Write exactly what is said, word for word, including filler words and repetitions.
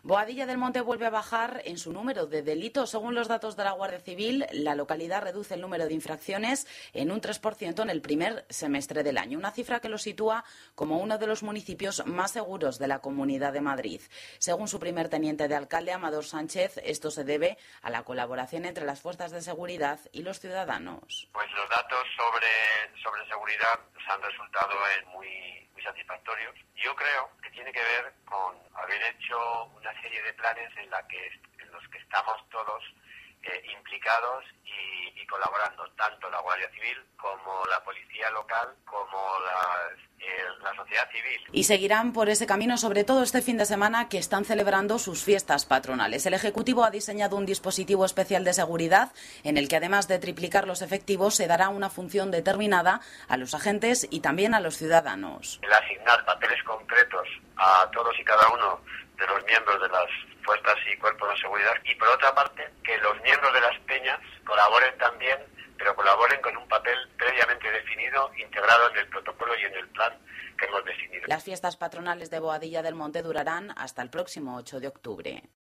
Boadilla del Monte vuelve a bajar en su número de delitos. Según los datos de la Guardia Civil, la localidad reduce el número de infracciones en un tres por ciento en el primer semestre del año, una cifra que lo sitúa como uno de los municipios más seguros de la Comunidad de Madrid. Según su primer teniente de alcalde, Amador Sánchez, esto se debe a la colaboración entre las fuerzas de seguridad y los ciudadanos. Pues los datos sobre, sobre seguridad han resultado muy, muy satisfactorios. Yo creo que tiene que ver con haber hecho una serie de planes en, la que, en los que estamos todos eh, implicados y, y colaborando, tanto la Guardia Civil como la Policía Local, como la, eh, la sociedad civil. Y seguirán por ese camino, sobre todo este fin de semana, que están celebrando sus fiestas patronales. El Ejecutivo ha diseñado un dispositivo especial de seguridad en el que, además de triplicar los efectivos, se dará una función determinada a los agentes y también a los ciudadanos. El asignar papeles concretos a todos y cada uno de los miembros de las fuerzas y cuerpos de seguridad, y por otra parte que los miembros de las peñas colaboren también, pero colaboren con un papel previamente definido, integrado en el protocolo y en el plan que hemos definido. Las fiestas patronales de Boadilla del Monte durarán hasta el próximo ocho de octubre.